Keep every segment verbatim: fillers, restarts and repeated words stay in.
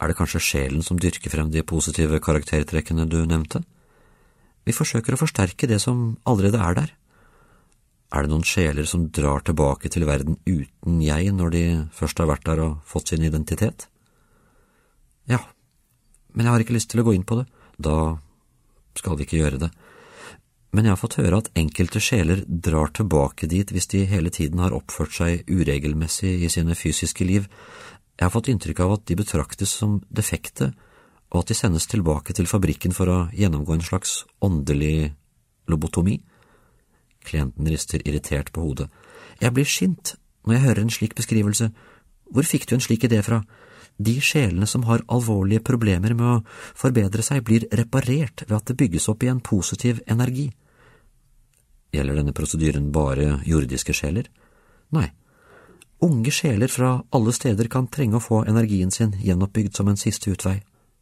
Er det kanskje sjelen som dyrker frem de positive karaktertrekkene du nevnte? Vi forsøker å forsterke det som allerede er der. Er det noen sjeler som drar tilbake til verden uten jeg når de først har vært der og fått sin identitet? Ja, men jeg har ikke lyst til å gå inn på det. Da skal vi ikke gjøre det. Men jeg har fått høre at enkelte sjeler drar tilbake dit hvis de hele tiden har oppført seg uregelmessig i sine fysiske liv. Jeg har fått inntrykk av at de betraktes som defekte, og at de sendes tilbake til fabrikken for å gjennomgå en slags åndelig lobotomi. Klienten rister irritert på hodet. Jeg blir sint når jeg hører en slik beskrivelse. Hvor fikk du en slik idé fra? De sjelene som har alvorlige problemer med å forbedre seg, blir reparert ved at det bygges opp i en positiv energi. Gjelder denne prosedyren bare jordiske sjeler? Nei. Unge sjeler fra alle steder kan trenge å få energien sin gjenoppbygd som en siste utvei.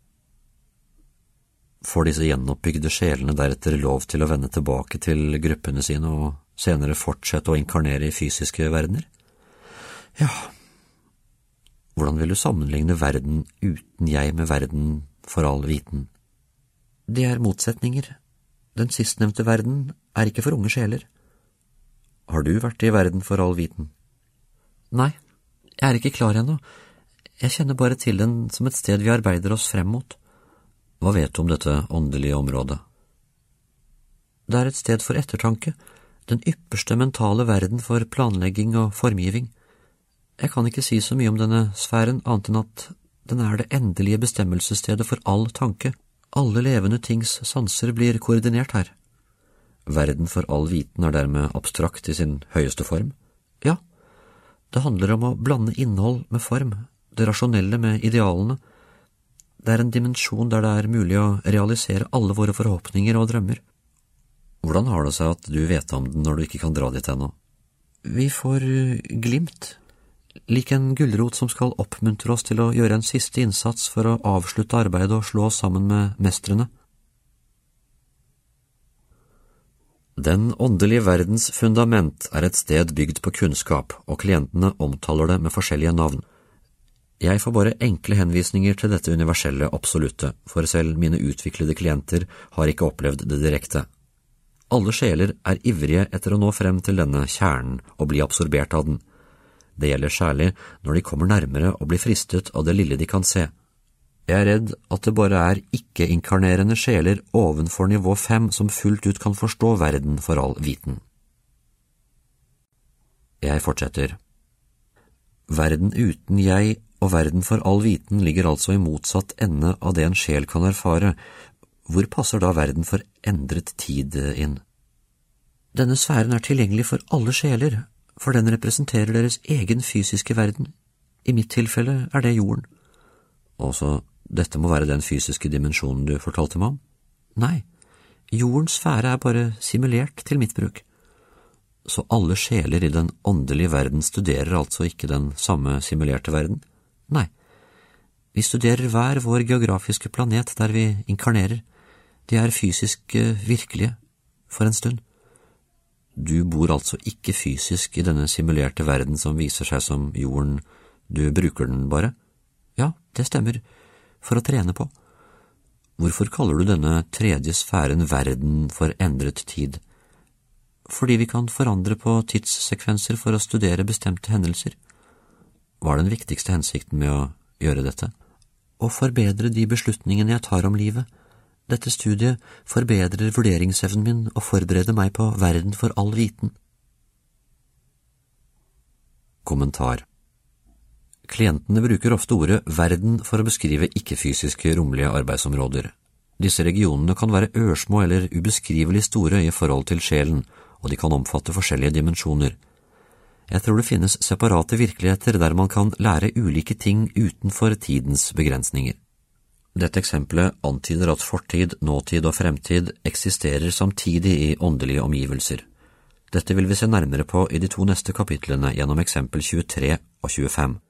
Får disse gjenoppbygde sjelene deretter lov til å vende tilbake til gruppene sine og senere fortsette å inkarnere i fysiske verdener? Ja. Hvordan vil du sammenligne verden uten jeg med verden for all viten? Det er motsetninger. Den sistnevnte verden er ikke for unge sjeler. Har du vært i verden for all viten? Nei, jeg er ikke klar ennå. Jeg kjenner bare til den som et sted vi arbeider oss frem mot. Hva vet du om dette åndelige området? Det er et sted for ettertanke, den ypperste mentale verden for planlegging og formgiving. Jeg kan ikke si så mye om denne sfæren annet enn at den er det endelige bestemmelsesstedet for all tanke. Alle levende tings sanser blir koordinert her. Verden for all viten er dermed abstrakt i sin høyeste form. Ja, det handler om å blande innhold med form, det rasjonelle med idealene. Det er en dimensjon der det er mulig å realisere alle våre forhåpninger og drømmer. Hvordan har det seg at du vet om den når du ikke kan dra dit ennå? Vi får glimt, lik en gulrot som skal oppmuntre oss til å gjøre en siste innsats for å avslutte arbeidet og slå oss sammen med mestrene. Den åndelige verdens fundament er et sted bygd på kunnskap, og klientene omtaler det med forskjellige navn. Jeg får bare enkle henvisninger til dette universelle absolutte, for selv mine utviklede klienter har ikke opplevd det direkte. Alle sjeler er ivrige etter å nå frem til denne kjernen og bli absorbert av den. Det gjelder særlig når de kommer nærmere og blir fristet av det lille de kan se. Jeg er redd at det bare er ikke-inkarnerende sjeler ovenfor nivå fem som fullt ut kan forstå verden for all viten. Jeg fortsetter. Verden uten jeg og verden for all viten ligger altså i motsatt ende av det en sjel kan erfare. Hvor passer da verden for endret tid inn? Denne sfæren er tilgjengelig for alle sjeler, for den representerer deres egen fysiske verden. I mitt tilfelle er det jorden. Også dette må være den fysiske dimensjonen du fortalte meg om? Nei, jordens sfære er bare simulert til mitt bruk. Så alle sjeler i den åndelige verden studerer altså ikke den samme simulerte verden? Nei, vi studerer hver vår geografiske planet der vi inkarnerer. De er fysisk virkelige, for en stund. Du bor altså ikke fysisk i denne simulerte verden som viser seg som jorden, du bruker den bare? Ja, det stemmer, for å trene på. Hvorfor kaller du denne tredje sfæren verden for endret tid? Fordi vi kan forandre på tidssekvenser for å studere bestemte hendelser. Hva er den viktigste hensikten med å gjøre dette? Å forbedre de beslutningene jeg tar om livet. Dette studiet forbedrer vurderingsevnen min og forbereder meg på verden for all viten. Kommentar. Klientene bruker ofte ordet verden for å beskrive ikke-fysiske romlige arbeidsområder. Disse regionene kan være ørsmå eller ubeskrivelig store i forhold til sjelen, og de kan omfatte forskjellige dimensjoner. Jeg tror det finnes separate virkeligheter der man kan lære ulike ting utenfor tidens begrensninger. Dette eksempelet antyder at fortid, nåtid og fremtid eksisterer samtidig i åndelige omgivelser. Dette vil vi se nærmere på i de to neste kapitlene gjennom eksempel tjuetre og tjuefem.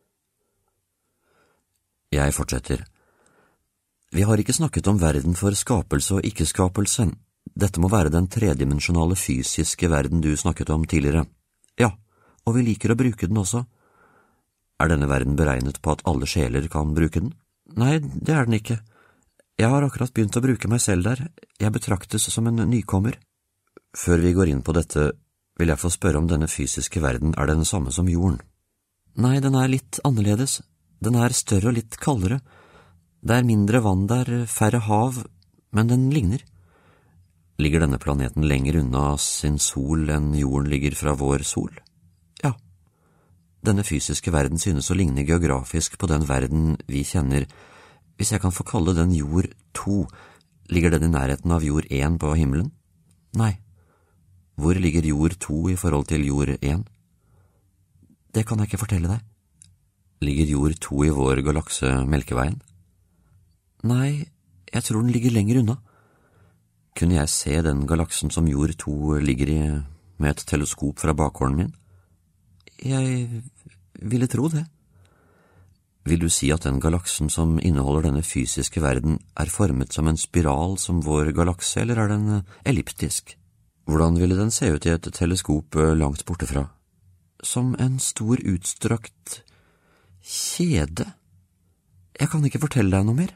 Jeg fortsetter. Vi har ikke snakket om verden for skapelse og ikke-skapelse. Dette må være den tredimensjonale fysiske verden du snakket om tidligere. Ja, og vi liker å bruke den også. Er denne verden beregnet på at alle sjeler kan bruke den? Nei, det er den ikke. Jeg har akkurat begynt å bruke meg selv der. Jeg betraktes som en nykommer. Før vi går inn på dette, vil jeg få spørre om denne fysiske verden er den samme som jorden. Nei, den er litt annerledes. Den er større og litt kaldere. Det er mindre vann der, færre hav, men den ligner. Ligger denne planeten lenger unna sin sol enn jorden ligger fra vår sol? Ja. Denne fysiske verden synes å ligne geografisk på den verden vi kjenner. Hvis jeg kan få kalle den jord to, ligger den i nærheten av jord én på himmelen? Nei. Hvor ligger jord to i forhold til jord én? Det kan jeg ikke fortelle deg. Ligger jord to i vår galakse Melkeveien? Nei, jeg tror den ligger lenger unna. Kunne jeg se den galaksen som jord to ligger i med et teleskop fra bakgården min? Jeg ville tro det. Vil du si at den galaksen som inneholder denne fysiske verden er formet som en spiral som vår galakse, eller er den elliptisk? Hvordan ville den se ut i et teleskop langt bortefra? Som en stor utstrakt kjede. Jeg kan ikke fortelle deg noe mer.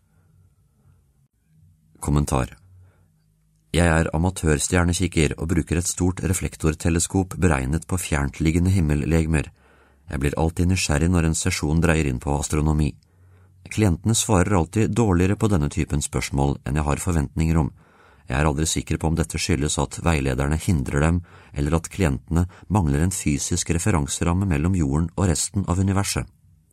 Kommentar. Jeg er amatørstjernekikker og bruker et stort reflektorteleskop beregnet på fjerntliggende himmellegmer. Jeg blir alltid nysgjerrig når en sesjon dreier inn på astronomi. Klientene svarer alltid dårligere på denne typen spørsmål enn jeg har forventninger om. Jeg er aldri sikker på om dette skyldes at veilederne hindrer dem, eller at klientene mangler en fysisk referanseramme mellom jorden og resten av universet.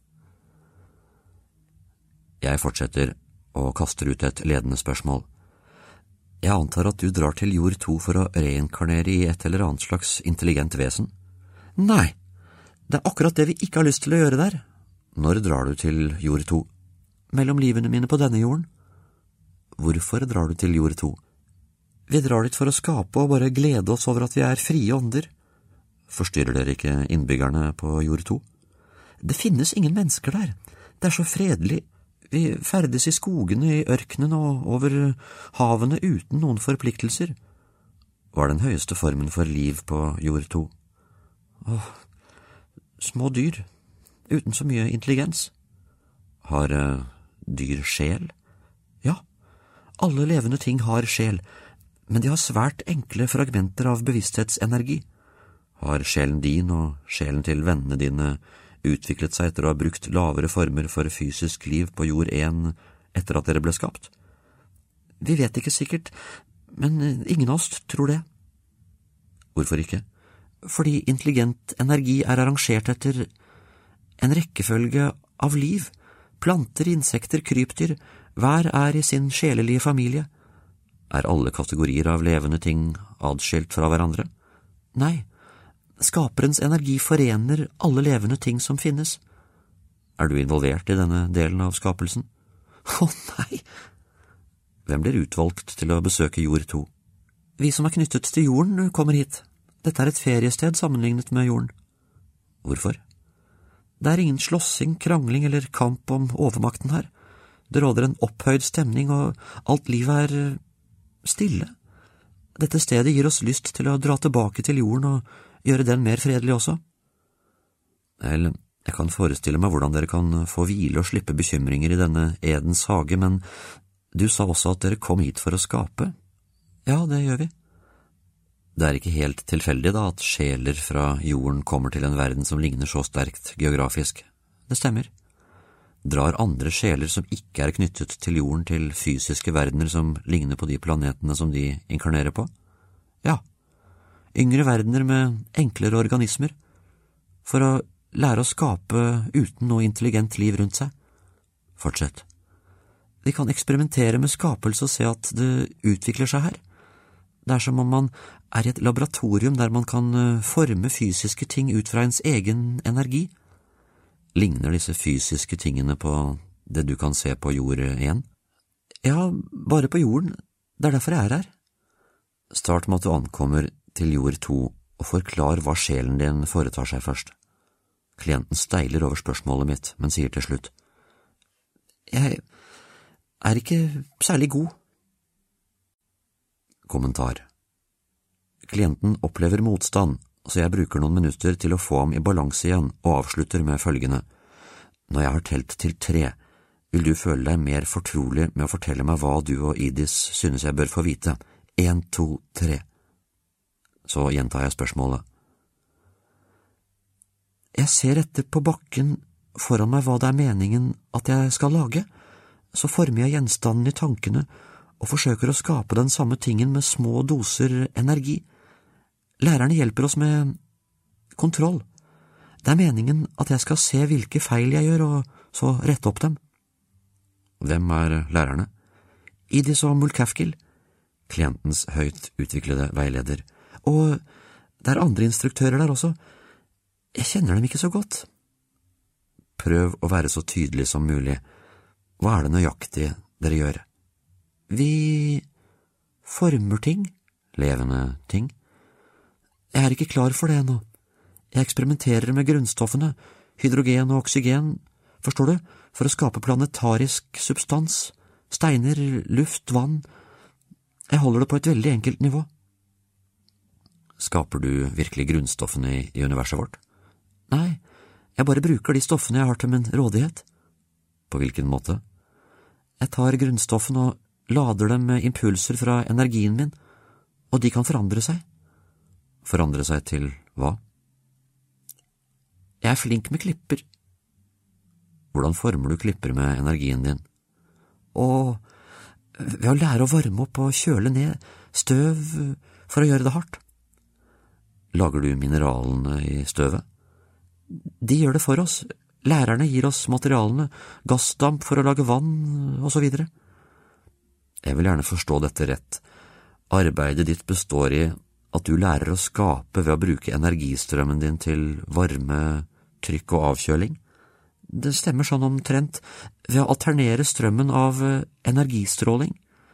Jeg fortsetter og kaster ut et ledende spørsmål. Jeg antar at du drar til jord to for å reinkarnere i et eller annet slags intelligent vesen? Nei, det er akkurat det vi ikke har lyst til å gjøre der. Når drar du til jord to? Mellom livene mine på denne jorden. Hvorfor drar du til jord to? Vi drar dit for å skape og bare glede oss over at vi er frie ånder. Forstyrrer dere ikke innbyggerne på jord to? Det finnes ingen mennesker der. Det er så fredelig. Vi ferdes i skogene, i ørkenen og over havene uten noen forpliktelser. Hva er den høyeste formen for liv på jord to? Åh, små dyr, uten så mye intelligens. Har uh, dyr sjel? Ja, alle levende ting har sjel, men de har svært enkle fragmenter av bevissthetsenergi. Har sjelen din og sjelen til vennene dine utviklet seg etter å ha brukt lavere former for fysisk liv på jord én etter at dere ble skapt? Vi vet ikke sikkert, men ingen av oss tror det. Hvorfor ikke? Fordi intelligent energi er arrangert etter en rekkefølge av liv. Planter, insekter, krypdyr, hver er i sin sjelelige familie. Er alle kategorier av levende ting adskilt fra hverandre? Nei. Skaperens energi forener alle levende ting som finnes. Er du involvert i denne delen av skapelsen? Å nei! Hvem blir utvalgt til å besøke jord to? Vi som er knyttet til jorden kommer hit. Dette er et feriested sammenlignet med jorden. Hvorfor? Det er ingen slåssing, krangling eller kamp om overmakten her. Det råder en opphøyd stemning, og alt livet er stille. Dette stedet gir oss lyst til å dra tilbake til jorden og gjøre den mer fredelig også. Vel, jeg kan forestille meg hvordan dere kan få hvile og slippe bekymringer i denne Edens hage, men du sa også at dere kom hit for å skape. Ja, det gjør vi. Det er ikke helt tilfeldig da at sjeler fra jorden kommer til en verden som ligner så sterkt geografisk. Det stemmer. Drar andre sjeler som ikke er knyttet til jorden til fysiske verdener som ligner på de planetene som de inkarnerer på? Ja. Yngre verdener med enklere organismer, for å lære å skape uten noe intelligent liv rundt seg. Fortsett. Vi kan eksperimentere med skapelse og se at det utvikler seg her. Det er som om man er i et laboratorium der man kan forme fysiske ting ut fra ens egen energi. Ligner disse fysiske tingene på det du kan se på jord én? Ja, bare på jorden. Det er derfor jeg er her. Start med at du ankommer til jord to, og forklar hva sjelen din foretar seg først. Klienten steiler over spørsmålet mitt, men sier til slutt: Jeg er ikke særlig god. Kommentar. Klienten opplever motstand, så jeg bruker noen minutter til å få ham i balanse igjen, og avslutter med følgende: Når jeg har telt til tre, Vil du føle deg mer fortrolig med å fortelle meg hva du og Idis synes jeg bør få vite? En, to, tre. Så gjentar jeg spørsmålet. Jeg ser etter på bakken foran meg hva det er meningen at jeg skal lage, så former jeg gjenstanden i tankene og forsøker å skape den samme tingen med små doser energi. Lærerne hjelper oss med kontroll. Det er meningen at jeg skal se hvilke feil jeg gjør, og så rette opp dem. Hvem er lærerne? Idis og Mulkafkil, klientens høyt utviklede veileder. Og det er andre instruktører der også. Jeg kjenner dem ikke så godt. Prøv å være så tydelig som mulig. Hva er det nøyaktig dere gjør? Vi former ting, levende ting. Jeg er ikke klar for det ennå. Jeg eksperimenterer med grunnstoffene, hydrogen og oksygen, forstår du, for å skape planetarisk substans, steiner, luft, vann. Jeg holder det på et veldig enkelt nivå. Skaper du virkelig grunnstoffene i, i universet vårt? Nei, jeg bare bruker de stoffene jeg har til min rådighet. På hvilken måte? Jeg tar grunnstoffene og lader dem med impulser fra energien min, og de kan forandre seg. Forandre seg til hva? Jeg er flink med klipper. Hvordan former du klipper med energien din? Og ved å lære å varme opp og kjøle ned støv for å gjøre det hardt. Lager du mineralene i støvet? De gjør det for oss. Lærerne gir oss materialene, gassdamp for å lage vann og så videre. Jeg vil gjerne forstå dette rett. Arbeidet ditt består i at du lærer å skape ved å bruke energistrømmen din til varme, trykk og avkjøling. Det stemmer sånn omtrent ved å alternere strømmen av energistråling.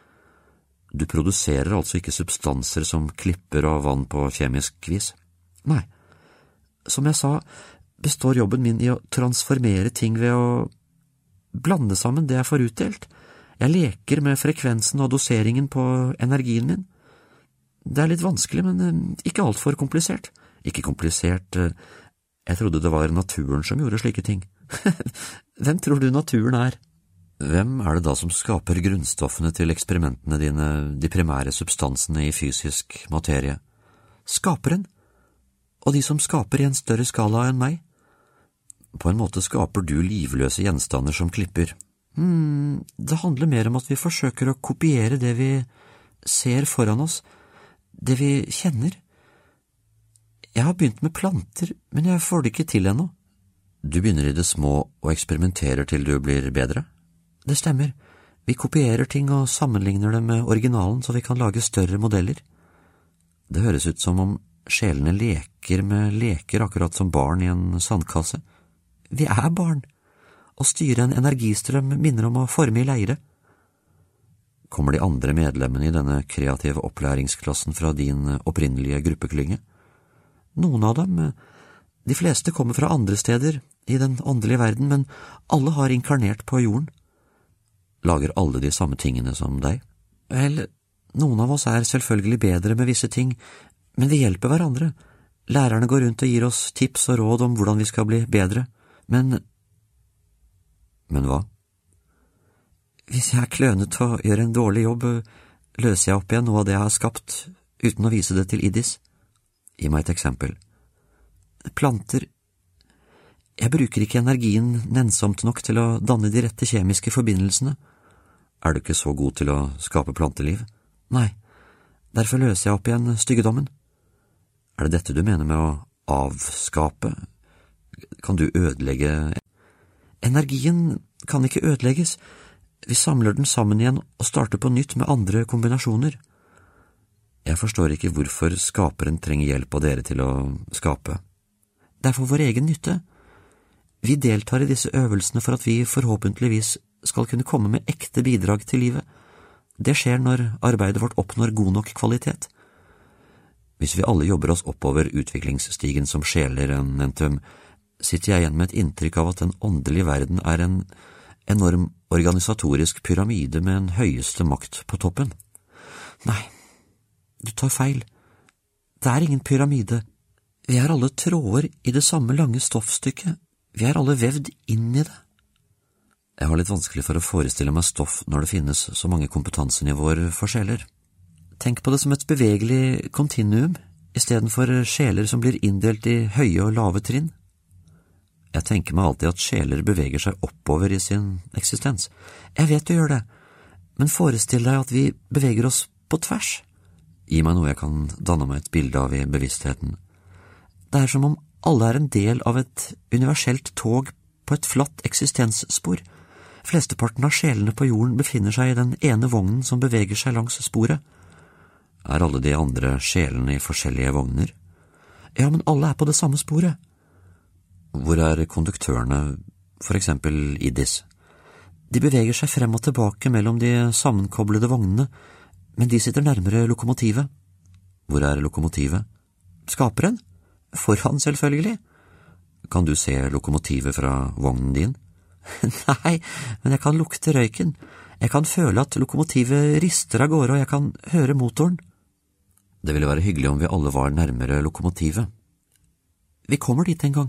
Du produserer altså ikke substanser som klipper og vann på kjemisk vis? Nei. Som jeg sa, består jobben min i å transformere ting ved å blande sammen det jeg får utdelt. Jeg leker med frekvensen og doseringen på energien min. Det er litt vanskelig, men ikke alt for komplisert. Ikke komplisert, jeg trodde det var naturen som gjorde slike ting. Hvem tror du naturen er? Hvem er det da som skaper grunnstoffene til eksperimentene dine, de primære substansene i fysisk materie? Skaperen, og de som skaper i en større skala enn meg. På en måte skaper du livløse gjenstander som klipper. Hmm, det handler mer om at vi forsøker å kopiere det vi ser foran oss, det vi kjenner. Jeg har begynt med planter, men jeg får det ikke til ennå. Du begynner i det små og eksperimenterer til du blir bedre? Det stemmer. Vi kopierer ting og sammenligner dem med originalen så vi kan lage større modeller. Det høres ut som om sjelene leker med leker akkurat som barn i en sandkasse. Vi er barn. Å styre en energistrøm minner om å forme i leire. Kommer de andre medlemmene i denne kreative opplæringsklassen fra din opprinnelige gruppeklynge? Noen av dem, de fleste kommer fra andre steder i den åndelige verden, men alle har inkarnert på jorden. Lager alle de samme tingene som deg? Vel, noen av oss er selvfølgelig bedre med visse ting, men vi hjelper hverandre. Lærerne går rundt og gir oss tips og råd om hvordan vi skal bli bedre, men… Men hva? Hvis jeg er klønet og gjør en dårlig jobb, løser jeg opp igjen noe av det jeg har skapt, uten å vise det til Idis. Gi meg et eksempel. Planter. Jeg bruker ikke energien nennsomt nok til å danne de rette kjemiske forbindelsene. Er du ikke så god til å skape planteliv? Nei, derfor løser jeg opp igjen styggedommen. Er det dette du mener med å avskape? Kan du ødelegge? Energien kan ikke ødelegges. Vi samler den sammen igjen og starter på nytt med andre kombinasjoner. Jeg forstår ikke hvorfor skaperen trenger hjelp av dere til å skape. Det er for vår egen nytte. Vi deltar i disse øvelsene for at vi forhåpentligvis skal kunne komme med ekte bidrag til livet. Det skjer når arbeidet vårt oppnår god nok kvalitet. Hvis vi alle jobber oss oppover utviklingsstigen som sjeler en entum, sitter jeg igjen med et inntrykk av at den åndelige verden er en enorm organisatorisk pyramide med en høyeste makt på toppen. Nei, du tar feil. Det er ingen pyramide. Vi er alle tråder i det samme lange stoffstykket. Vi er alle vevd inn i det. Jeg har litt vanskelig for å forestille meg stoff når det finnes så mange kompetansenivåer for sjeler. Tenk på det som et bevegelig kontinuum, i stedet for sjeler som blir inndelt i høye og lave trinn. Jeg tenker meg alltid at sjeler beveger seg oppover i sin eksistens. Jeg vet du gjør det, men forestill deg at vi beveger oss på tvers. Gi meg noe jeg kan danne meg et bilde av i bevisstheten. Det er som om alle er en del av et universelt tog på et flatt eksistensspor. Flesteparten av sjelene på jorden befinner seg i den ene vognen som beveger seg langs sporet. Er alle de andre sjelene i forskjellige vogner? Ja, men alle er på det samme sporet. Hvor er konduktørene, for eksempel Idis? De beveger seg frem og tilbake mellom de sammenkoblede vognene, men de sitter nærmere lokomotivet. Hvor er lokomotivet? Skaperen? Foran, selvfølgelig. Kan du se lokomotivet fra vognen din? Nei, men jeg kan lukte røyken. Jeg kan føle at lokomotivet rister av gårde, og jeg kan høre motoren. Det ville være hyggelig om vi alle var nærmere lokomotivet. Vi kommer dit en gang.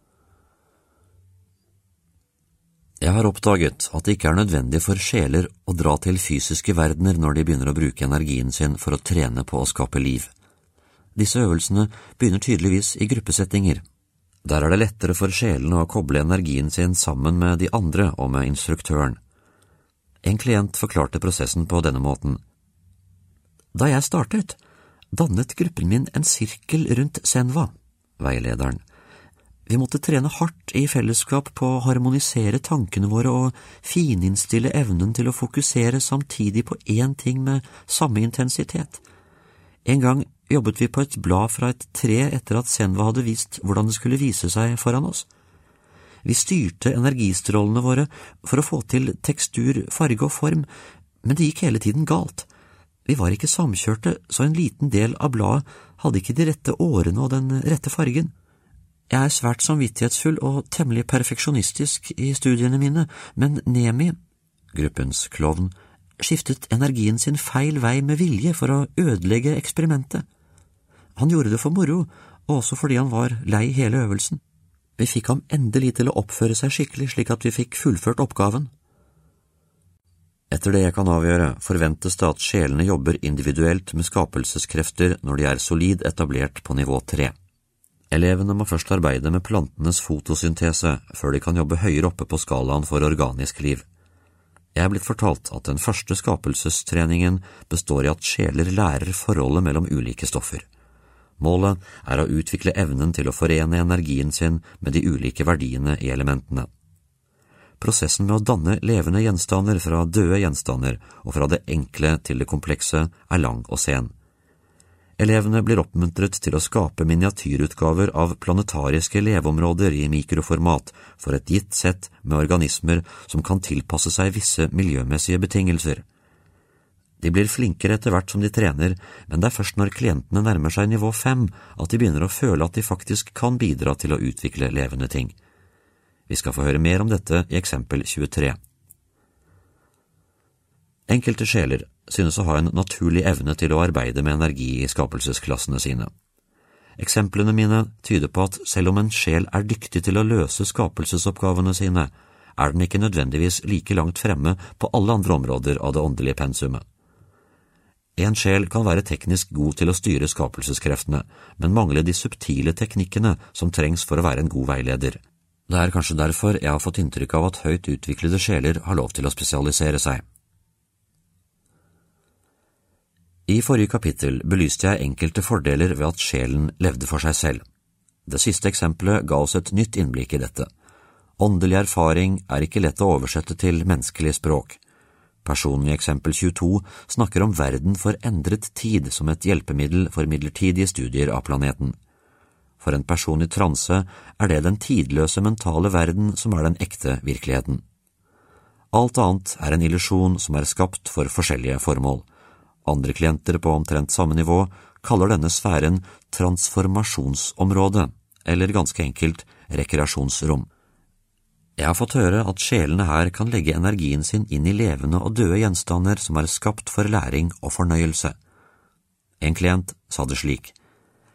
Jeg har oppdaget at det ikke er nødvendig for sjeler å dra til fysiske verdener når de begynner å bruke energien sin for å trene på å skape liv. Disse øvelsene begynner tydeligvis i gruppesettinger. Der er det lettere for sjelene å koble energien sin sammen med de andre og med instruktøren. En klient forklarte prosessen på denne måten. Da jeg startet, dannet gruppen min en sirkel rundt Senva, veilederen. Vi måtte trene hardt i fellesskap på å harmonisere tankene våre og fininnstille evnen til å fokusere samtidig på én ting med samme intensitet. En gang jobbet vi på et blad fra et tre etter at Senva hadde vist hvordan det skulle vise seg foran oss. Vi styrte energistrålene våre for å få til tekstur, farge og form, men det gikk hele tiden galt. Vi var ikke samkjørte, så en liten del av bladet hadde ikke de rette årene og den rette fargen. Jeg er svært samvittighetsfull og temmelig perfeksjonistisk i studiene mine, men Nemi, gruppens klovn, skiftet energien sin feil vei med vilje for å ødelegge eksperimentet. Han gjorde det for moro, og også fordi han var lei hele øvelsen. Vi fikk ham endelig til å oppføre seg skikkelig slik at vi fikk fullført oppgaven. Etter det jeg kan avgjøre, forventes det at sjelene jobber individuelt med skapelseskrefter når de er solid etablert på nivå tre. Elevene må først arbeide med plantenes fotosyntese før de kan jobbe høyere oppe på skalaen for organisk liv. Jeg er blitt fortalt at den første skapelsestreningen består i at sjeler lærer forholdet mellom ulike stoffer. Målet er å utvikle evnen til å forene energien sin med de ulike verdiene i elementene. Prosessen med å danne levende gjenstander fra døde gjenstander og fra det enkle til det komplekse er lang og sen. Elevene blir oppmuntret til å skape miniatyrutgaver av planetariske leveområder i mikroformat for et gitt sett med organismer som kan tilpasse seg visse miljømessige betingelser. De blir flinkere etter hvert som de trener, men det er først når klientene nærmer seg nivå fem at de begynner å føle at de faktisk kan bidra til å utvikle levende ting. Vi skal få høre mer om dette i eksempel tjuetre. Enkelte sjeler synes å ha en naturlig evne til å arbeide med energi i skapelsesklassene sine. Eksemplene mine tyder på at selv om en sjel er dyktig til å løse skapelsesoppgavene sine, er den ikke nødvendigvis like langt fremme på alle andre områder av det åndelige pensumet. En sjel kan være teknisk god til å styre skapelseskreftene, men mangler de subtile teknikkene som trengs for å være en god veileder. Det er kanskje derfor jeg har fått inntrykk av at høyt utviklede sjeler har lov til å spesialisere seg. I forrige kapittel belyste jeg enkelte fordeler ved at sjelen levde for seg selv. Det siste eksempelet ga oss et nytt innblikk i dette. Åndelig erfaring er ikke lett å oversette til menneskelig språk. Personen i eksempel tjueto snakker om verden for endret tid som et hjelpemiddel for midlertidige studier av planeten. For en person i transe er det den tidløse mentale verden som er den ekte virkeligheten. Alt annet er en illusjon som er skapt for forskjellige formål. Andre klienter på omtrent samme nivå kaller denne sfæren transformasjonsområde, eller ganske enkelt rekreasjonsrom. Jeg har fått høre at sjelene her kan legge energien sin inn i levende og døde gjenstander som er skapt for læring og fornøyelse. En klient sa det slik: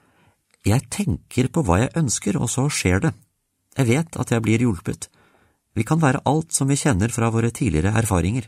Jeg tenker på hva jeg ønsker, og så skjer det. Jeg vet at jeg blir hjulpet. Vi kan være alt som vi kjenner fra våre tidligere erfaringer.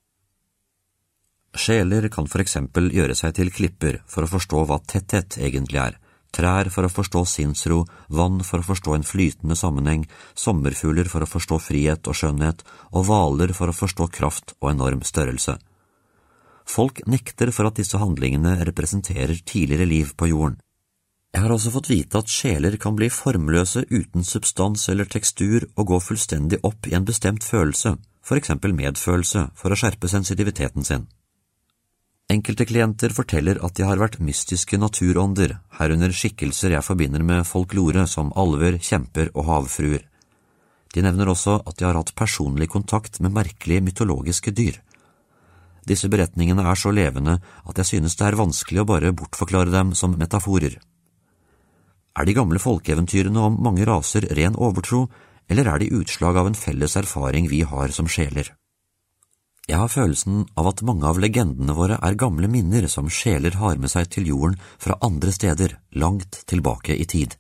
Sjeler kan for eksempel gjøre seg til klipper for å forstå hva tetthet egentlig er, trær for å forstå sinnsro, vann for å forstå en flytende sammenheng, sommerfugler for å forstå frihet og skjønnhet, og hvaler for å forstå kraft og enorm størrelse. Folk nekter for at disse handlingene representerer tidligere liv på jorden. Jeg har også fått vite at sjeler kan bli formløse uten substans eller tekstur og gå fullstendig opp i en bestemt følelse, for eksempel medfølelse, for å skjerpe sensitiviteten sin. Enkelte klienter forteller at de har vært mystiske naturånder, herunder skikkelser jeg forbinder med folklore som alver, kjemper og havfruer. De nevner også at de har hatt personlig kontakt med merkelige mytologiske dyr. Disse beretningene er så levende at jeg synes det er vanskelig å bare bortforklare dem som metaforer. Er de gamle folkeeventyrene om mange raser ren overtro, eller er de utslag av en felles erfaring vi har som sjeler? Jeg har følelsen av at mange av legendene våre er gamle minner som sjeler har med seg til jorden fra andre steder, langt tilbake i tid.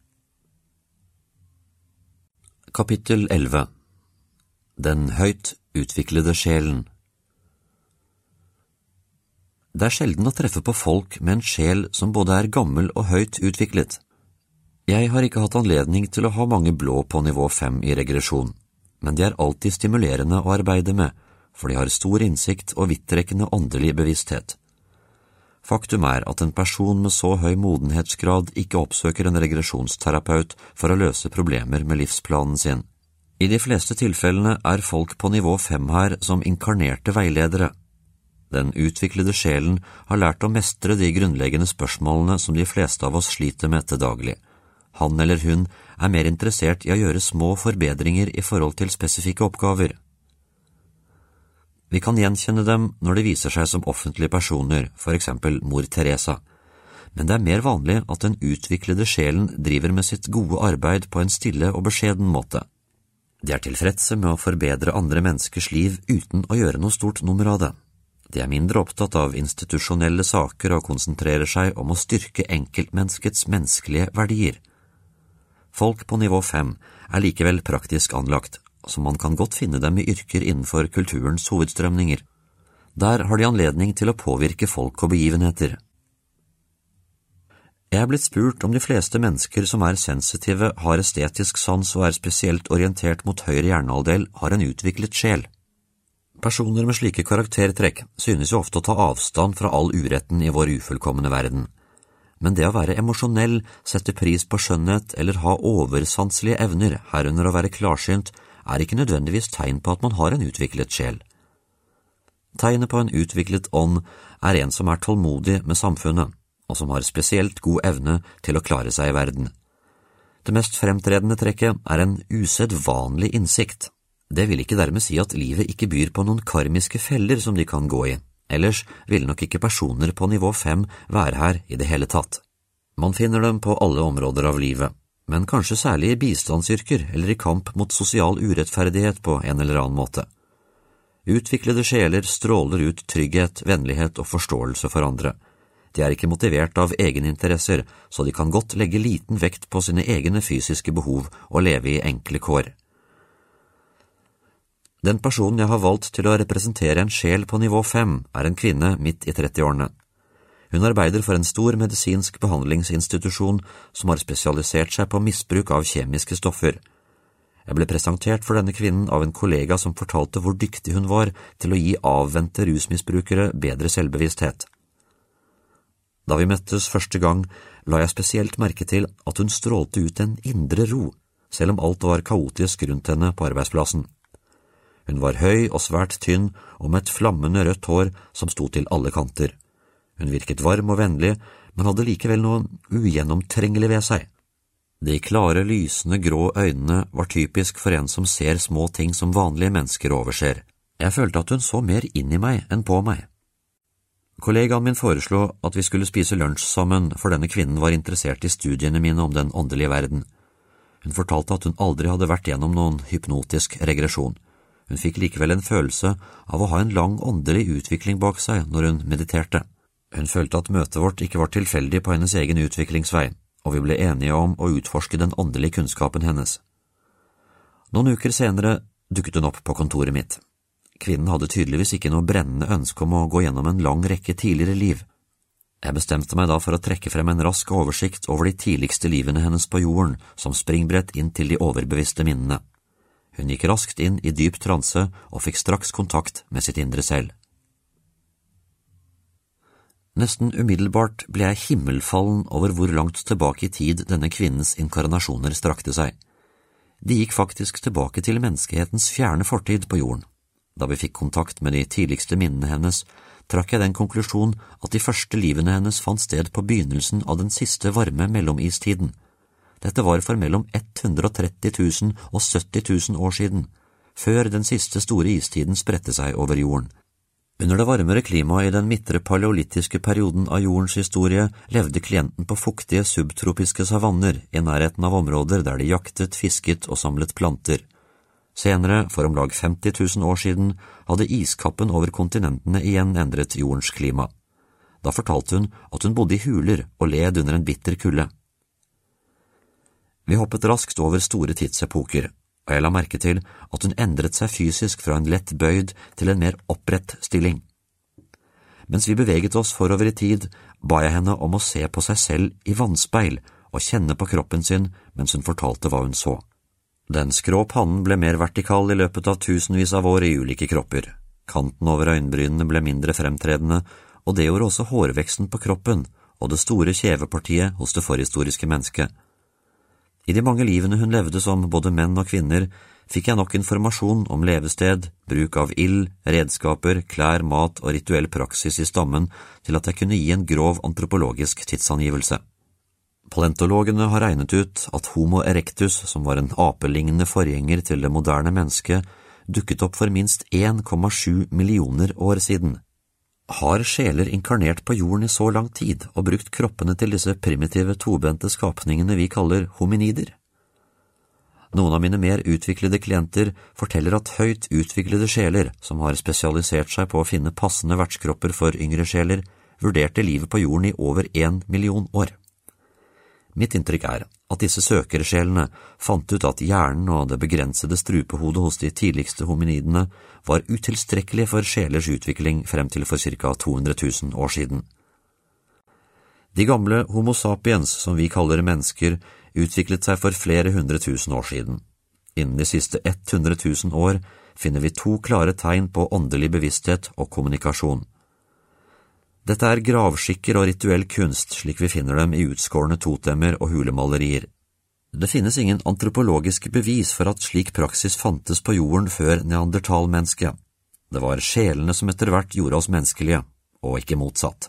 Kapittel elleve. Den høyt utviklede sjelen. Det er sjelden å treffe på folk med en sjel som både er gammel og høyt utviklet. Jeg har ikke hatt anledning til å ha mange blå på nivå fem i regresjon, men de er alltid stimulerende å arbeide med, for de har stor innsikt og vidtrekkende åndelig bevissthet. Faktum er at en person med så høy modenhetsgrad ikke oppsøker en regresjonsterapeut for å løse problemer med livsplanen sin. I de fleste tilfellene er folk på nivå fem her som inkarnerte veiledere. Den utviklede sjelen har lært å mestre de grunnleggende spørsmålene som de fleste av oss sliter med til daglig. Han eller hun er mer interessert i å gjøre små forbedringer i forhold til spesifikke oppgaver. Vi kan gjenkjenne dem når de viser seg som offentlige personer, for eksempel mor Teresa, men det er mer vanlig at den utviklede sjelen driver med sitt gode arbeid på en stille og beskjeden måte. De er tilfredse med å forbedre andre menneskers liv uten å gjøre noe stort nummer av det. De er mindre opptatt av institusjonelle saker og konsentrerer seg om å styrke enkeltmenneskets menneskelige verdier. Folk på nivå fem er likevel praktisk anlagt, så man kan godt finne dem i yrker innenfor kulturens hovedstrømninger. Der har de anledning til å påvirke folk og begivenheter. Jeg er blitt spurt om de fleste mennesker som er sensitive, har estetisk sans og er spesielt orientert mot høyre hjernehalvdel, har en utviklet sjel. Personer med slike karaktertrekk synes jo ofte å ta avstand fra all uretten i vår ufullkomne verden. Men det å være emosjonell, sette pris på skjønnhet eller ha oversanselige evner, herunder å være klarsynt, er ikke nødvendigvis tegn på at man har en utviklet sjel. Tegnet på en utviklet ånd er en som er tålmodig med samfunnet, og som har spesielt god evne til å klare seg i verden. Det mest fremtredende trekket er en usedvanlig innsikt. Det vil ikke dermed si at livet ikke byr på noen karmiske feller som de kan gå i, ellers ville nok ikke personer på nivå fem være her i det hele tatt. Man finner dem på alle områder av livet, men kanskje særlig i bistandsyrker eller i kamp mot sosial urettferdighet på en eller annen måte. Utviklede sjeler stråler ut trygghet, vennlighet og forståelse for andre. De er ikke motivert av egeninteresser, så de kan godt legge liten vekt på sine egne fysiske behov og leve i enkle kår. Den personen jeg har valgt til å representere en sjel på nivå fem er en kvinne midt i trettiårene. Hun arbeider for en stor medisinsk behandlingsinstitusjon som har spesialisert seg på misbruk av kjemiske stoffer. Jeg ble presentert for denne kvinnen av en kollega som fortalte hvor dyktig hun var til å gi avvente rusmisbrukere bedre selvbevissthet. Da vi møttes første gang, la jeg spesielt merke til at hun strålte ut en indre ro, selv om alt var kaotisk rundt henne på arbeidsplassen. Hun var høy og svært tynn, og med et flammende rødt hår som sto til alle kanter. Hun virket varm og vennlig, men hadde likevel noe ugjennomtrengelig ved seg. De klare, lysende, grå øynene var typisk for en som ser små ting som vanlige mennesker overser. Jeg følte at hun så mer inn i meg enn på meg. Kollegaen min foreslo at vi skulle spise lunsj sammen, for denne kvinnen var interessert i studiene mine om den åndelige verden. Hun fortalte at hun aldri hadde vært gjennom noen hypnotisk regresjon. Hun fikk likevel en følelse av å ha en lang åndelig utvikling bak seg når hun mediterte. Hun følte at møtet vårt ikke var tilfeldig på hennes egen utviklingsvei, og vi ble enige om å utforske den åndelige kunnskapen hennes. Noen uker senere dukket hun opp på kontoret mitt. Kvinnen hadde tydeligvis ikke noe brennende ønske om å gå gjennom en lang rekke tidligere liv. Jeg bestemte meg da for å trekke frem en rask oversikt over de tidligste livene hennes på jorden, som springbrett inn til de overbevisste minnene. Hun gikk raskt inn i dyp transe og fikk straks kontakt med sitt indre selv. Nesten umiddelbart ble jeg himmelfallen over hvor langt tilbake i tid denne kvinnens inkarnasjoner strakte seg. De gikk faktisk tilbake til menneskehetens fjerne fortid på jorden. Da vi fikk kontakt med de tidligste minnene hennes, trakk jeg den konklusjon at de første livene hennes fant sted på begynnelsen av den siste varme mellomistiden. Dette var for mellom hundre og tretti tusen og sytti tusen år siden, før den siste store istiden spredte seg over jorden. Under det varmere klimaet i den midtre paleolitiske perioden av jordens historie levde klienten på fuktige subtropiske savanner i nærheten av områder der de jaktet, fisket og samlet planter. Senere, for om lag femti tusen år siden, hadde iskappen over kontinentene igjen endret jordens klima. Da fortalte hun at hun bodde i huler og led under en bitter kulde. Vi hoppet raskt over store tidsepoker, og jeg la merke til at hun endret seg fysisk fra en lett bøyd til en mer opprett stilling. Mens vi beveget oss forover i tid, ba jeg henne om å se på seg selv i vannspeil og kjenne på kroppen sin mens hun fortalte hva hun så. Den skrå pannen ble mer vertikal i løpet av tusenvis av år i ulike kropper. Kanten over øyenbrynene ble mindre fremtredende, og det gjorde også hårveksten på kroppen og det store kjevepartiet hos det forhistoriske mennesket. I de mange livene hun levde som både menn og kvinner, fikk jeg nok informasjon om levested, bruk av ild, redskaper, klær, mat og rituell praksis i stammen til at jeg kunne gi en grov antropologisk tidsangivelse. Paleontologene har regnet ut at Homo erectus, som var en apelignende forgjenger til det moderne mennesket, dukket opp for minst en komma sju millioner år siden. Har sjeler inkarnert på jorden i så lang tid og brukt kroppene til disse primitive tobente skapningene vi kaller hominider? Noen av mine mer utviklede klienter forteller at høyt utviklede sjeler, som har spesialisert seg på å finne passende vertskropper for yngre sjeler, vurderte livet på jorden i over en million år. Mitt inntrykk er at disse søkersjelene fant ut at hjernen og det begrensede strupehodet hos de tidligste hominidene var utilstrekkelig for sjelers utvikling frem til for ca. to hundre tusen år siden. De gamle homo sapiens, som vi kaller mennesker, utviklet seg for flere hundre tusen år siden. Innen de siste hundre tusen år finner vi to klare tegn på åndelig bevissthet og kommunikasjon. Dette er gravskikker og rituell kunst, slik vi finner dem i utskårne totemmer og hulemalerier. Det finnes ingen antropologiske bevis for at slik praksis fantes på jorden før neandertalmennesket. Det var sjelene som etter hvert gjorde oss menneskelige, og ikke motsatt.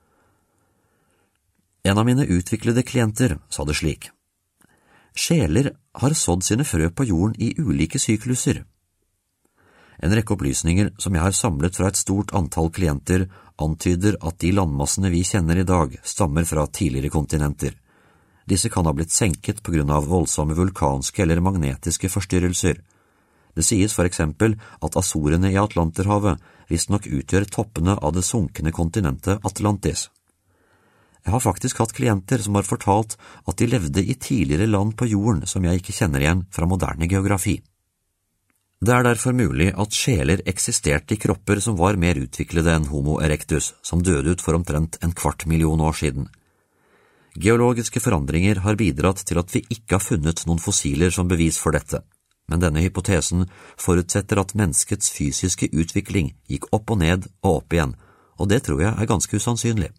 En av mine utviklede klienter sa det slik: Sjeler har sådd sine frø på jorden i ulike sykluser. En rekke opplysninger som jeg har samlet fra et stort antall klienter antyder at de landmassene vi kjenner i dag stammer fra tidligere kontinenter. Disse kan ha blitt senket på grunn av voldsomme vulkanske eller magnetiske forstyrrelser. Det sies for eksempel at Azorene i Atlanterhavet visstnok utgjør toppene av det sunkne kontinentet Atlantis. Jeg har faktisk hatt klienter som har fortalt at de levde i tidligere land på jorden som jeg ikke kjenner igjen fra moderne geografi. Det er derfor mulig at sjeler eksisterte i kropper som var mer utviklede enn Homo erectus, som døde ut for omtrent en kvart million år siden. Geologiske forandringer har bidratt til at vi ikke har funnet noen fossiler som bevis for dette, men denne hypotesen forutsetter at menneskets fysiske utvikling gikk opp og ned og opp igjen, og det tror jeg er ganske usannsynlig.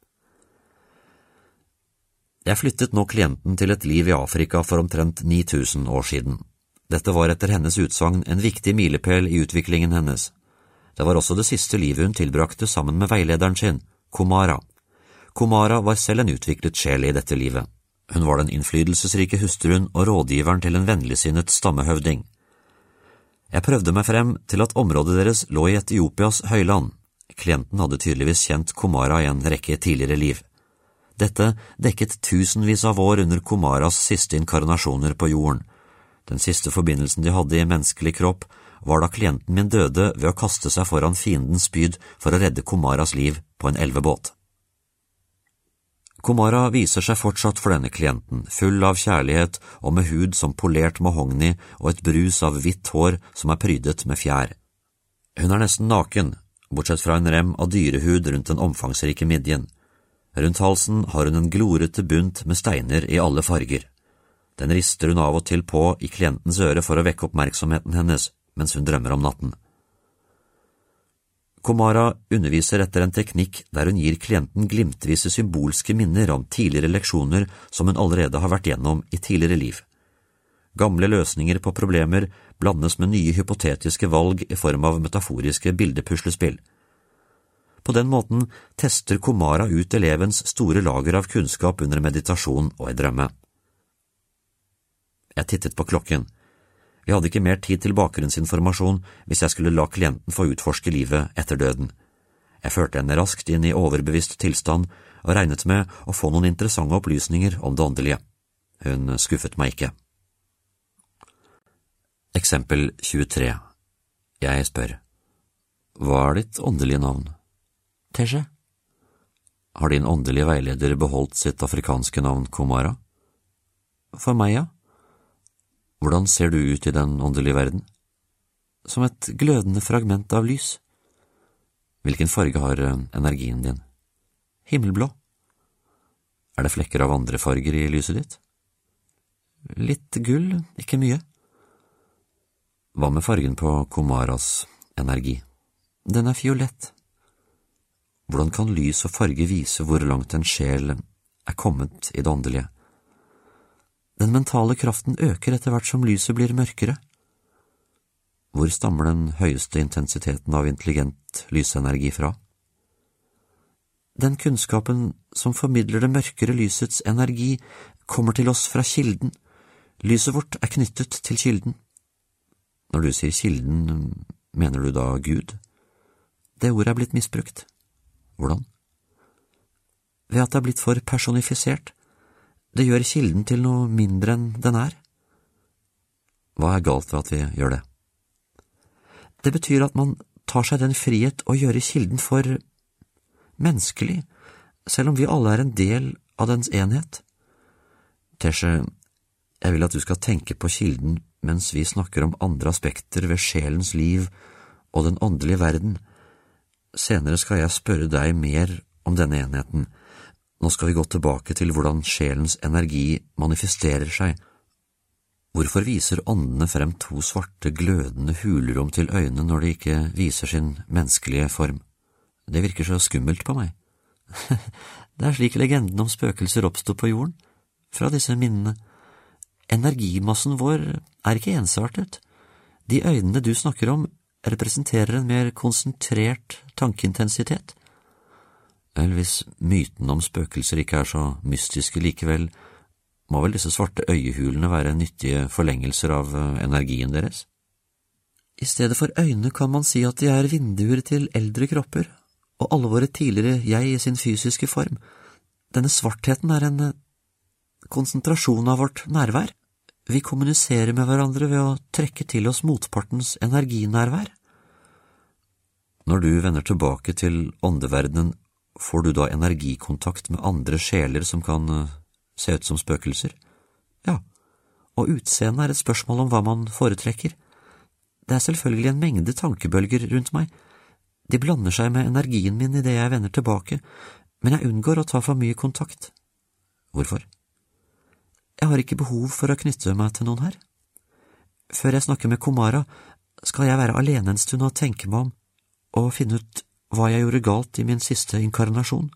Jeg flyttet nå klienten til et liv i Afrika for omtrent ni tusen år siden. Dette var etter hennes utsagn en viktig milepæl i utviklingen hennes. Det var også det siste livet hun tilbrakte sammen med veilederen sin, Kumara. Kumara var selv en utviklet sjel i dette livet. Hun var den innflytelsesrike hustruen og rådgiveren til en vennligsinnet stammehøvding. Jeg prøvde meg frem til at området deres lå i Etiopias høyland. Klienten hadde tydeligvis kjent Kumara i en rekke tidligere liv. Dette dekket tusenvis av år under Kumaras siste inkarnasjoner på jorden. Den siste forbindelsen de hadde i menneskelig kropp var da klienten min døde ved å kaste seg foran fiendens spyd for å redde Kumaras liv på en elvebåt. Kumara viser seg fortsatt for denne klienten, full av kjærlighet og med hud som polert mahogni og et brus av hvitt hår som er prydet med fjær. Hun er nesten naken, bortsett fra en rem av dyrehud rundt den omfangsrike midjen. Rundt halsen har hun en glorete bunt med steiner i alle farger. Den rister hun av og til på i klientens øre for å vekke oppmerksomheten hennes, mens hun drømmer om natten. Kumara underviser etter en teknikk der hun gir klienten glimtvise symbolske minner om tidligere leksjoner som hun allerede har vært gjennom i tidligere liv. Gamle løsninger på problemer blandes med nye hypotetiske valg i form av metaforiske bildepuslespill. På den måten tester Kumara ut elevens store lager av kunnskap under meditasjon og i drømme. Jeg tittet på klokken. Vi hadde ikke mer tid til bakgrunnsinformasjon hvis jeg skulle la klienten få utforske livet etter døden. Jeg førte henne raskt inn i overbevisst tilstand og regnet med å få noen interessante opplysninger om det åndelige. Hun skuffet meg ikke. Eksempel tjuetre. Jeg spør. Hva er ditt åndelige navn? Teshe. Har din åndelige veileder beholdt sitt afrikanske navn Kumara? For meg, ja. Hvordan ser du ut i den åndelige verden? Som et glødende fragment av lys. Hvilken farge har energien din? Himmelblå. Er det flekker av andre farger i lyset ditt? Litt gull, ikke mye. Hva med fargen på Kumaras energi? Den er fiolett. Hvordan kan lys og farge vise hvor langt en sjel er kommet i det åndelige? Den mentale kraften øker etter hvert som lyset blir mørkere. Hvor stammer den høyeste intensiteten av intelligent lysenergi fra? Den kunnskapen som formidler det mørkere lysets energi kommer til oss fra kilden. Lyset vårt er knyttet til kilden. Når du sier kilden, mener du da Gud? Det ordet er blitt misbrukt. Hvordan? Ved at det er blitt for personifisert. Det gjør kilden til noe mindre enn den er. Hva er galt ved at vi gjør det? Det betyr at man tar seg den frihet å gjøre kilden for menneskelig, selv om vi alle er en del av dens enhet. Teshe, jeg vil at du skal tenke på kilden mens vi snakker om andre aspekter ved sjelens liv og den åndelige verden. Senere skal jeg spørre deg mer om denne enheten. Nå skal vi gå tilbake til hvordan sjelens energi manifesterer seg. Hvorfor viser åndene frem to svarte, glødende hulrom til øynene når de ikke viser sin menneskelige form? Det virker så skummelt på meg. Det er slik legenden om spøkelser oppstod på jorden, fra disse minnene. Energimassen vår er ikke ensartet. De øynene du snakker om representerer en mer konsentrert tankeintensitet. Vel, hvis myten om spøkelser ikke er så mystiske likevel, må vel disse svarte øyehulene være nyttige forlengelser av energien deres? I stedet for øyne kan man si at de er vinduer til eldre kropper, og alle våre tidligere jeg i sin fysiske form. Denne svartheten er en konsentrasjon av vårt nærvær. Vi kommuniserer med hverandre ved å trekke til oss motpartens energinærvær. Når du vender tilbake til åndeverdenen, får du da energikontakt med andre sjeler som kan uh, se ut som spøkelser? Ja, og utseendet er et spørsmål om hva man foretrekker. Det er selvfølgelig en mengde tankebølger rundt meg. De blander seg med energien min i det jeg vender tilbake, men jeg unngår å ta for mye kontakt. Hvorfor? Jeg har ikke behov for å knytte meg til noen her. Før jeg snakker med Kumara, skal jeg være alene en stund og tenke meg om, og finne ut hva jeg gjorde galt i min siste inkarnasjon.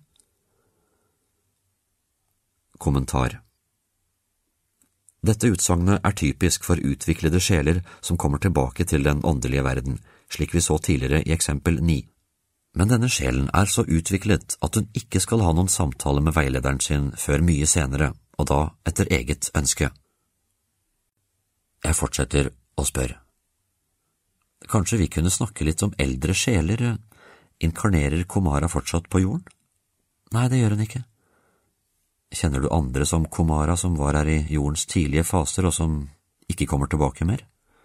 Kommentar. Dette utsagnet er typisk for utviklede sjeler som kommer tilbake til den åndelige verden, slik vi så tidligere i eksempel ni. Men denne sjelen er så utviklet at hun ikke skal ha noen samtale med veilederen sin før mye senere, og da etter eget ønske. Jeg fortsetter og spør. Kanskje vi kunne snakke litt om eldre sjeler. Inkarnerer Kumara fortsatt på jorden? Nei, det gjør hun ikke. Kjenner du andre som Kumara som var her i jordens tidlige faser og som ikke kommer tilbake mer?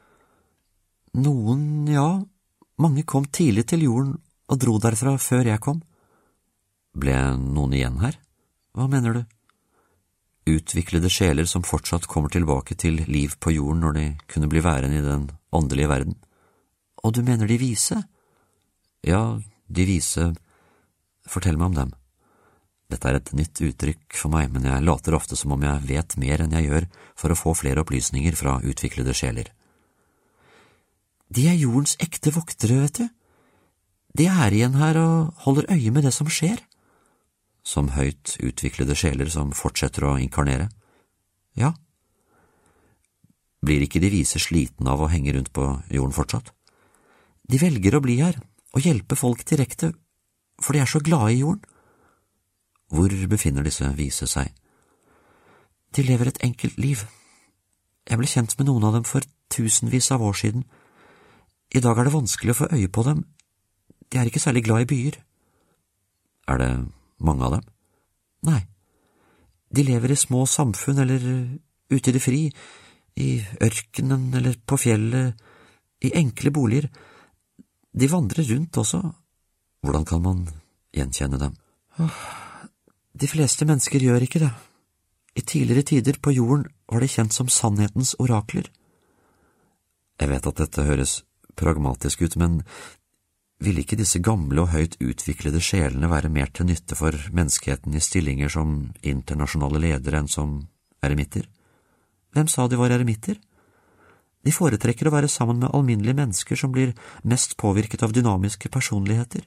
Noen, ja. Mange kom tidlig til jorden og dro derfra før jeg kom. Ble noen igjen her? Hva mener du? Utviklede sjeler som fortsatt kommer tilbake til liv på jorden når de kunne bli værende i den åndelige verden. Og du mener de vise? Ja, de vise. Fortell meg om dem. Dette er et nytt uttrykk for meg, men jeg later ofte som om jeg vet mer enn jeg gjør for å få flere opplysninger fra utviklede sjeler. De er jordens ekte voktere, vet du. De er igjen her og holder øye med det som skjer. Som høyt utviklede sjeler som fortsetter å inkarnere? Ja. Blir ikke de vise sliten av å henge rundt på jorden fortsatt? De velger å bli her og hjelpe folk direkte, for de er så glade i jorden. Hvor befinner disse vise seg? De lever et enkelt liv. Jeg ble kjent med noen av dem for tusenvis av år siden. I dag er det vanskelig å få øye på dem. De er ikke særlig glad i byer. Er det mange av dem? Nei. De lever i små samfunn eller ute i det fri, i ørkenen eller på fjellet, i enkle boliger. De vandrer rundt også. Hvordan kan man gjenkjenne dem? De fleste mennesker gjør ikke det. I tidligere tider på jorden var de kjent som sannhetens orakler. Jeg vet at dette høres pragmatisk ut, men ville ikke disse gamle og høyt utviklede sjelene være mer til nytte for menneskeheten i stillinger som internasjonale ledere enn som eremitter? Hvem sa de var eremitter? De foretrekker å være sammen med alminnelige mennesker som blir mest påvirket av dynamiske personligheter.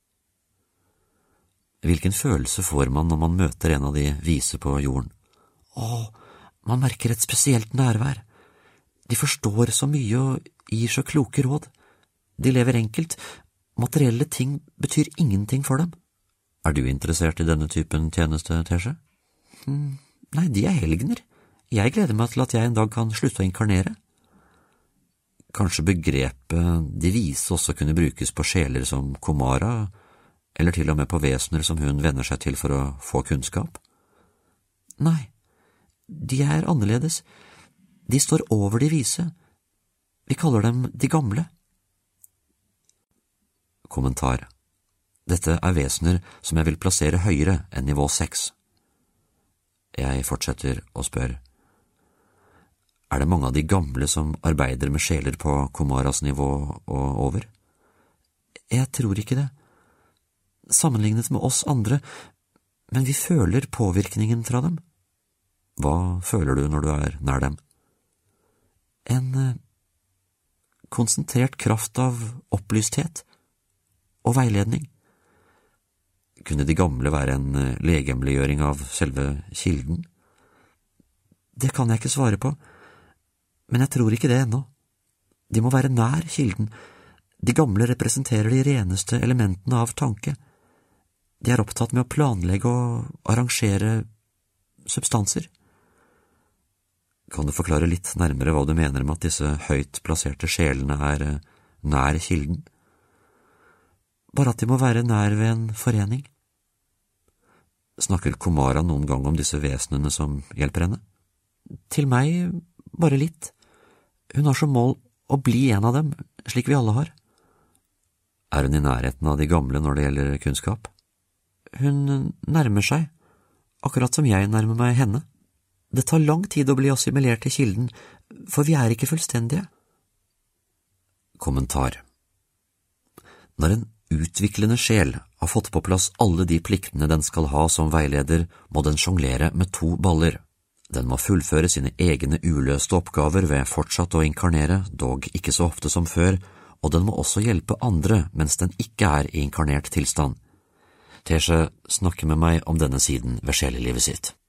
Hvilken følelse får man når man møter en av de vise på jorden? Åh, man merker et spesielt nærvær. De forstår så mye og gir så kloke råd. De lever enkelt. Materielle ting betyr ingenting for dem. Er du interessert i denne typen tjeneste, Tesje? Hmm, nei, de er helgener. Jeg gleder meg til at jeg en dag kan slutte å inkarnere. Kanskje begrepet de vise også kunne brukes på sjeler som Komara, eller til og med på vesener som hun venner seg til for å få kunnskap? Nei, de er annerledes. De står over de vise. Vi kaller dem de gamle. Kommentar. Dette er vesener som jeg vil plassere høyere enn nivå seks. Jeg fortsetter og spør. Er det mange av de gamle som arbeider med sjeler på Komaras nivå og over? Jeg tror ikke det. Sammenlignet med oss andre, men vi føler påvirkningen fra dem. Hva føler du når du er nær dem? En eh, konsentrert kraft av opplysthet og veiledning. Kunne de gamle være en eh, legemliggjøring av selve kilden? Det kan jeg ikke svare på, men jeg tror ikke det ennå. De må være nær kilden. De gamle representerer de reneste elementene av tanke. De er opptatt med å planlegge og arrangere substanser. Kan du forklare litt nærmere hva du mener med at disse høyt plasserte sjelene er nær kilden? Bare at de må være nær ved en forening. Snakker Komara noen gang om disse vesenene som hjelper henne? Til meg bare litt. Hun har som mål å bli en av dem, slik vi alle har. Er hun i nærheten av de gamle når det gjelder kunnskap? Hun nærmer seg, akkurat som jeg nærmer meg henne. Det tar lang tid å bli assimilert til kilden, for vi er ikke fullstendige. Kommentar. Når en utviklende sjel har fått på plass alle de pliktene den skal ha som veileder, må den sjonglere med to baller. Den må fullføre sine egne uløste oppgaver ved fortsatt å inkarnere, dog ikke så ofte som før, og den må også hjelpe andre mens den ikke er i inkarnert tilstand. Tesje snakker med meg om denne siden ved sjelelivet sitt.